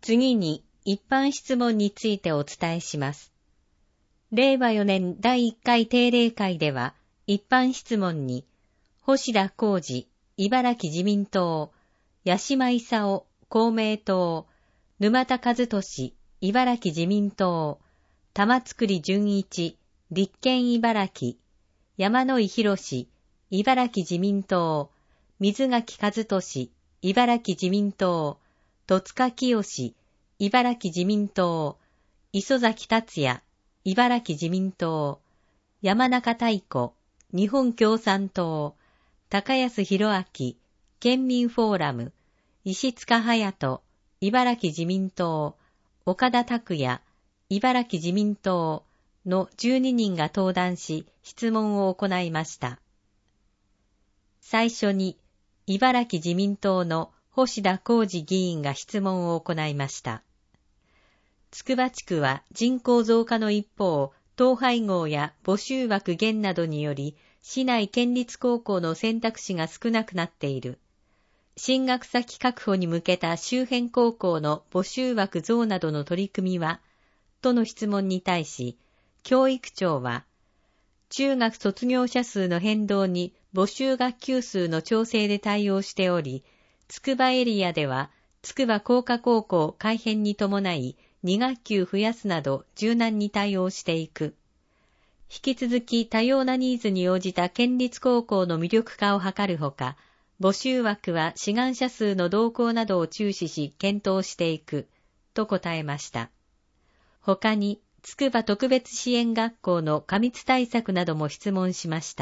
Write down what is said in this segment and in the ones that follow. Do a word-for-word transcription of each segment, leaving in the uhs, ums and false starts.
次に一般質問についてお伝えします。れいわよねんだいいっかい定例会では、一般質問に、星田浩二、茨城自民党、八島功、公明党、沼田和俊、茨城自民党、玉造淳一、立憲茨城、山井博史、茨城自民党、水垣和俊、茨城自民党、戸塚清、茨城自民党、磯崎達也、茨城自民党、山中太子、日本共産党、高安弘明、県民フォーラム、石塚隼人、茨城自民党、岡田拓也、茨城自民党のじゅうににんが登壇し、質問を行いました。最初に、茨城自民党の星田浩二議員が質問を行いました。筑波地区は人口増加の一方、統廃合や募集枠減などにより、市内県立高校の選択肢が少なくなっている。進学先確保に向けた周辺高校の募集枠増などの取り組みは、との質問に対し、教育庁は、中学卒業者数の変動に募集学級数の調整で対応しており、筑波エリアでは、筑波工科高校改編に伴い、に学級増やすなど柔軟に対応していく。引き続き多様なニーズに応じた県立高校の魅力化を図るほか、募集枠は志願者数の動向などを注視し検討していく、と答えました。他に、筑波特別支援学校の過密対策なども質問しました。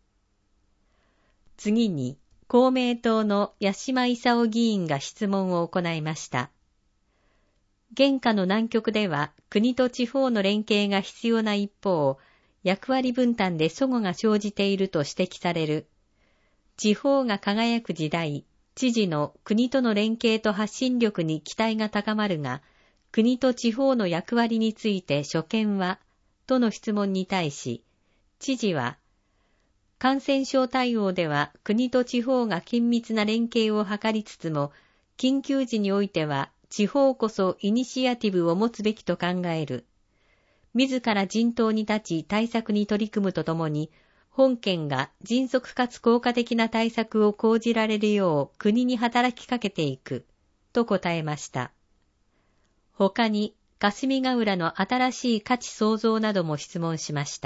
次に、公明党の八島功議員が質問を行いました。現下の難局では国と地方の連携が必要な一方、役割分担で齟齬が生じていると指摘される。地方が輝く時代、知事の国との連携と発信力に期待が高まるが、国と地方の役割について所見は、との質問に対し、知事は、感染症対応では国と地方が緊密な連携を図りつつも、緊急時においては地方こそイニシアティブを持つべきと考える。自ら陣頭に立ち対策に取り組むとともに、本県が迅速かつ効果的な対策を講じられるよう国に働きかけていく、と答えました。他に、霞ヶ浦の新しい価値創造なども質問しました。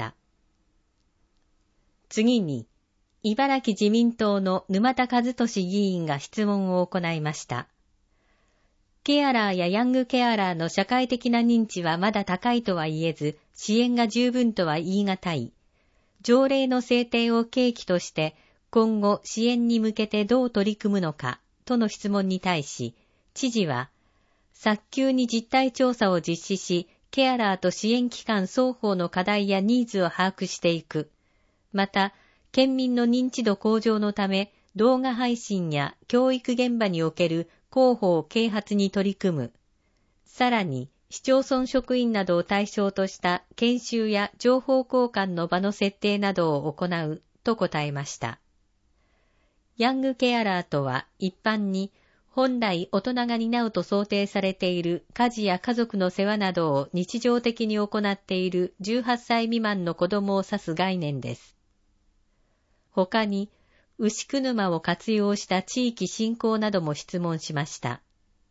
次に、茨城自民党の沼田和俊議員が質問を行いました。ケアラーやヤングケアラーの社会的な認知はまだ高いとは言えず、支援が十分とは言い難い。条例の制定を契機として、今後支援に向けてどう取り組むのか、との質問に対し、知事は、早急に実態調査を実施し、ケアラーと支援機関双方の課題やニーズを把握していく。また、県民の認知度向上のため、動画配信や教育現場における広報啓発に取り組む。さらに、市町村職員などを対象とした研修や情報交換の場の設定などを行うと答えました。ヤングケアラーとは一般に本来大人が担うと想定されている家事や家族の世話などを日常的に行っているじゅうはっさい未満の子供を指す概念です。他に、牛久沼を活用した地域振興なども質問しました。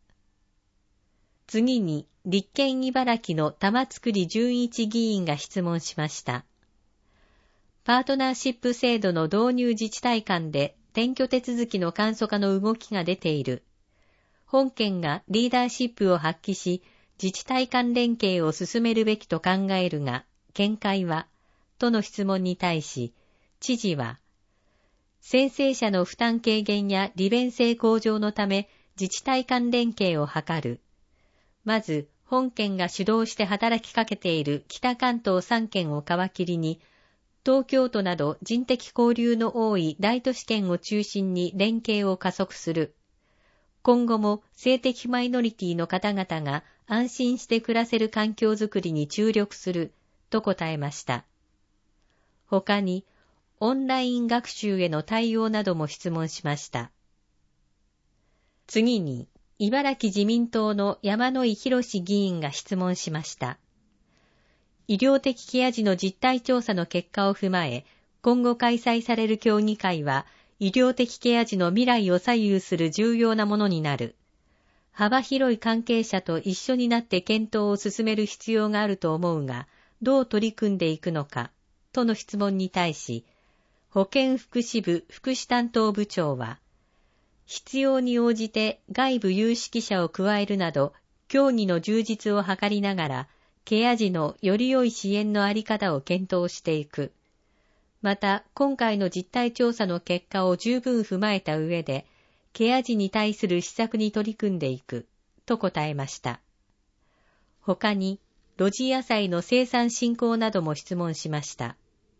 次に、立憲茨城の玉造淳一議員が質問しました。パートナーシップ制度の導入自治体間で転居手続きの簡素化の動きが出ている。本県がリーダーシップを発揮し、自治体間連携を進めるべきと考えるが、見解は、との質問に対し、知事は、宣誓者の負担軽減や利便性向上のため自治体間連携を図る。まず、本県が主導して働きかけている北関東さん県を皮切りに、東京都など人的交流の多い大都市圏を中心に連携を加速する。今後も性的マイノリティの方々が安心して暮らせる環境づくりに注力する、と答えました。他に、オンライン学習への対応なども質問しました。次に、 茨城自民党の山井博議員が質問しました。医療的ケア児の実態調査の結果を踏まえ、今後開催される協議会は、医療的ケア児の未来を左右する重要なものになる。幅広い関係者と一緒になって検討を進める必要があると思うが、どう取り組んでいくのか、との質問に対し、保健福祉部福祉担当部長は、必要に応じて外部有識者を加えるなど、協議の充実を図りながら、ケア児のより良い支援のあり方を検討していく。また、今回の実態調査の結果を十分踏まえた上で、ケア児に対する施策に取り組んでいく、と答えました。他に、露地野菜の生産振興なども質問しました。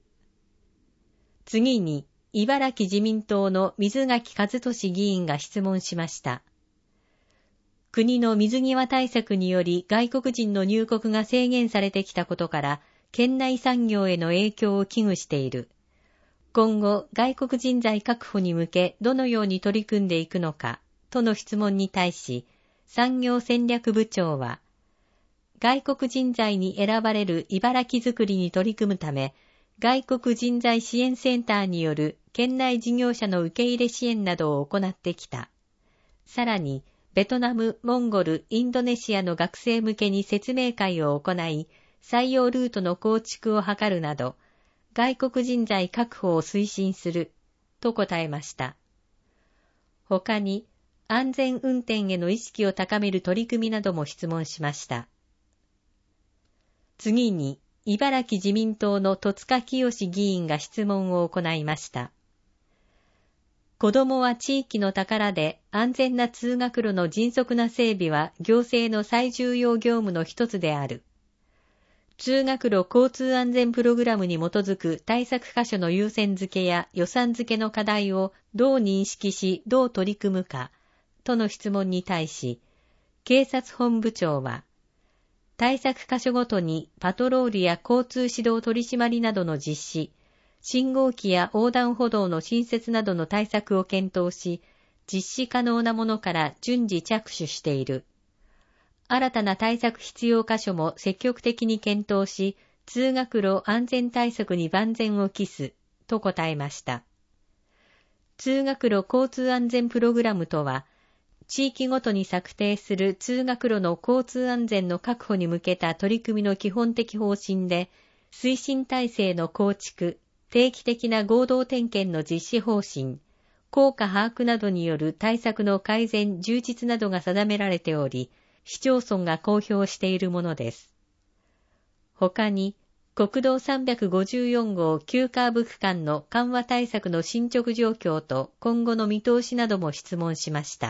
次に、茨城自民党の水垣和俊議員が質問しました。国の水際対策により外国人の入国が制限されてきたことから、県内産業への影響を危惧している。今後、外国人材確保に向けどのように取り組んでいくのか、との質問に対し、産業戦略部長は、外国人材に選ばれる茨城づくりに取り組むため、外国人材支援センターによる県内事業者の受け入れ支援などを行ってきた。さらに、ベトナム、モンゴル、インドネシアの学生向けに説明会を行い、採用ルートの構築を図るなど、外国人材確保を推進する、と答えました。他に、安全運転への意識を高める取り組みなども質問しました。次に、茨城自民党の戸塚清議員が質問を行いました。子どもは地域の宝で安全な通学路の迅速な整備は行政の最重要業務の一つである。通学路交通安全プログラムに基づく対策箇所の優先付けや予算付けの課題をどう認識しどう取り組むか、との質問に対し、警察本部長は、対策箇所ごとにパトロールや交通指導取締りなどの実施、信号機や横断歩道の新設などの対策を検討し、実施可能なものから順次着手している。新たな対策必要箇所も積極的に検討し、通学路安全対策に万全を期す、と答えました。通学路交通安全プログラムとは、地域ごとに策定する通学路の交通安全の確保に向けた取り組みの基本的方針で、推進体制の構築、定期的な合同点検の実施方針、効果把握などによる対策の改善・充実などが定められており、市町村が公表しているものです。他に、国道さんびゃくごじゅうよん号急カーブ区間の緩和対策の進捗状況と今後の見通しなども質問しました。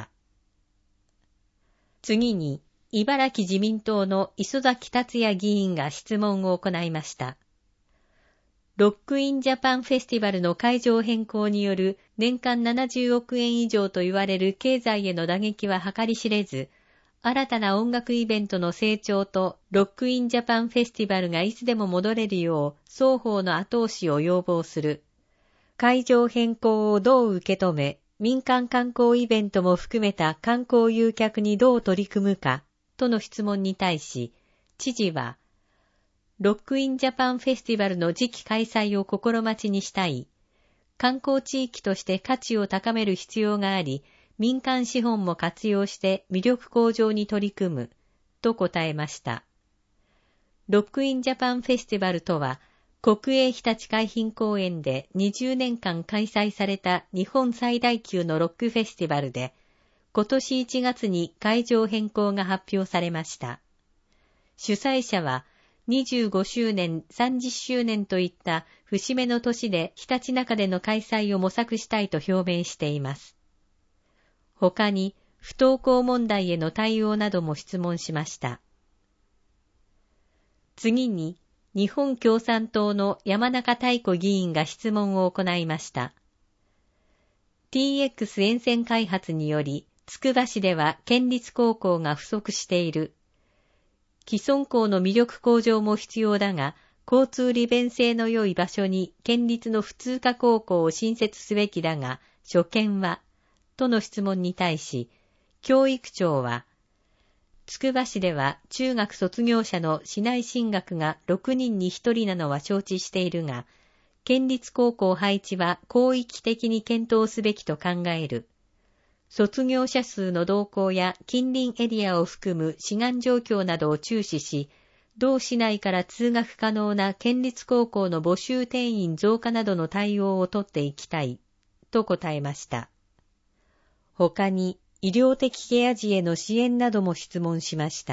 次に、茨城自民党の磯崎達也議員が質問を行いました。ロックインジャパンフェスティバルの会場変更による年間ななじゅうおくえん以上と言われる経済への打撃は計り知れず、新たな音楽イベントの成長とロックインジャパンフェスティバルがいつでも戻れるよう双方の後押しを要望する。会場変更をどう受け止め、民間観光イベントも含めた観光誘客にどう取り組むか、との質問に対し、知事は、ロックインジャパンフェスティバルの次期開催を心待ちにしたい。観光地域として価値を高める必要があり、民間資本も活用して魅力向上に取り組む、と答えました。ロックインジャパンフェスティバルとは、国営ひたち海浜公園でにじゅうねんかん開催された日本最大級のロックフェスティバルで、今年いちがつに会場変更が発表されました。主催者は、にじゅうごしゅうねん、さんじゅっしゅうねんといった節目の年でひたちなかでの開催を模索したいと表明しています。他に不登校問題への対応なども質問しました。次に日本共産党の山中太子議員が質問を行いました。ティーエックス 沿線開発により、つくば市では県立高校が不足している。既存校の魅力向上も必要だが、交通利便性の良い場所に県立の普通科高校を新設すべきだが、所見は、との質問に対し、 教育庁は、つくば市では中学卒業者の市内進学がろくにんにひとりなのは承知しているが、県立高校配置は広域的に検討すべきと考える。卒業者数の動向や近隣エリアを含む志願状況などを注視し、同市内から通学可能な県立高校の募集定員増加などの対応をとっていきたい、と答えました。他に、医療的ケア児への支援なども質問しました。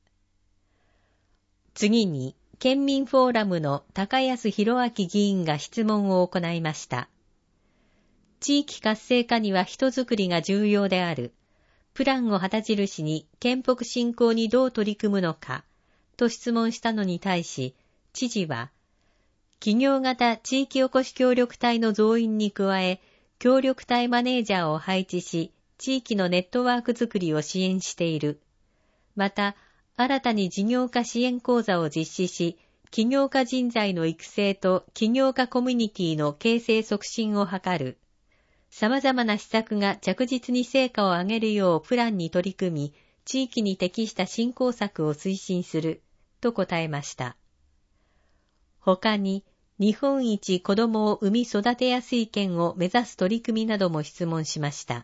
次に、県民フォーラムの高安博明議員が質問を行いました。地域活性化には人づくりが重要である。プランを旗印に県北振興にどう取り組むのか、と質問したのに対し、知事は、企業型地域おこし協力隊の増員に加え、協力隊マネージャーを配置し、地域のネットワークづくりを支援している。また、新たに事業化支援講座を実施し、起業家人材の育成と起業家コミュニティの形成促進を図る。様々な施策が着実に成果を上げるようプランに取り組み、地域に適した振興策を推進する、と答えました。他に、日本一子どもを産み育てやすい県を目指す取り組みなども質問しました。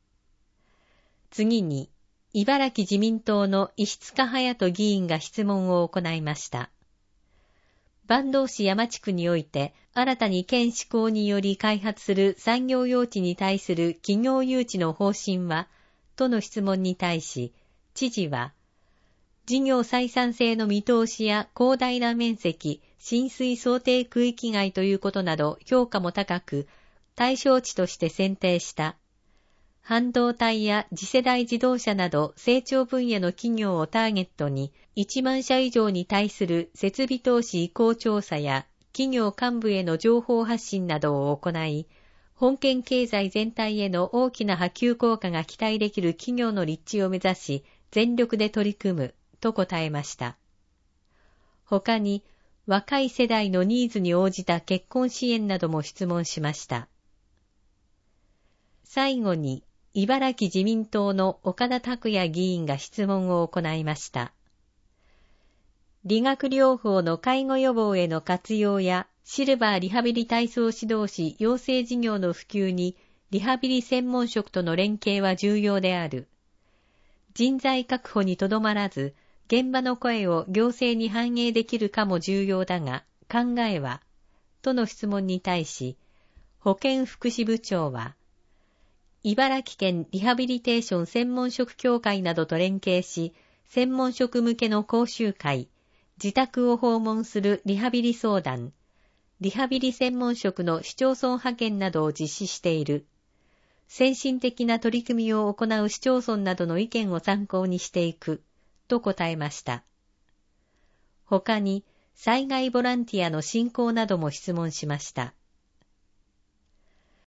次に、茨城自民党の石塚隼人議員が質問を行いました。坂東市山地区において、新たに県施行により開発する産業用地に対する企業誘致の方針は、との質問に対し、知事は、事業採算性の見通しや広大な面積、浸水想定区域外ということなど評価も高く、対象地として選定した。半導体や次世代自動車など成長分野の企業をターゲットにいちまん社以上に対する設備投資移行調査や企業幹部への情報発信などを行い、本県経済全体への大きな波及効果が期待できる企業の立地を目指し全力で取り組むと答えました。他に若い世代のニーズに応じた結婚支援なども質問しました。最後に茨城自民党の岡田拓也議員が質問を行いました。理学療法の介護予防への活用やシルバーリハビリ体操指導士養成事業の普及にリハビリ専門職との連携は重要である。人材確保にとどまらず、現場の声を行政に反映できるかも重要だが、考えは、との質問に対し、保健福祉部長は、茨城県リハビリテーション専門職協会などと連携し、専門職向けの講習会、自宅を訪問するリハビリ相談、リハビリ専門職の市町村派遣などを実施している。先進的な取り組みを行う市町村などの意見を参考にしていく、と答えました。他に、災害ボランティアの進行なども質問しました。